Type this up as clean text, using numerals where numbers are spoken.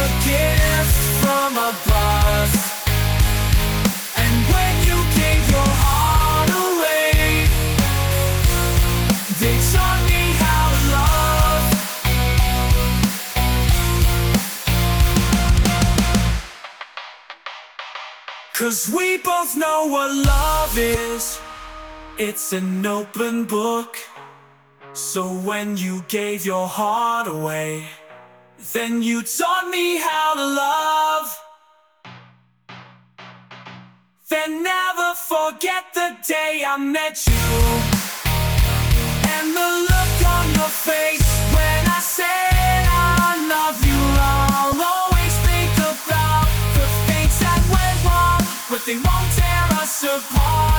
a gift from above. And when you gave your heart away, they taught me how to love. 'Cause we both know what love is. It's an open book. So when you gave your heart away, then you taught me how to love. Then never forget the day I met you, and the look on your face when I said I love you. I'll always think about the things that went wrong, but they won't tear us apart.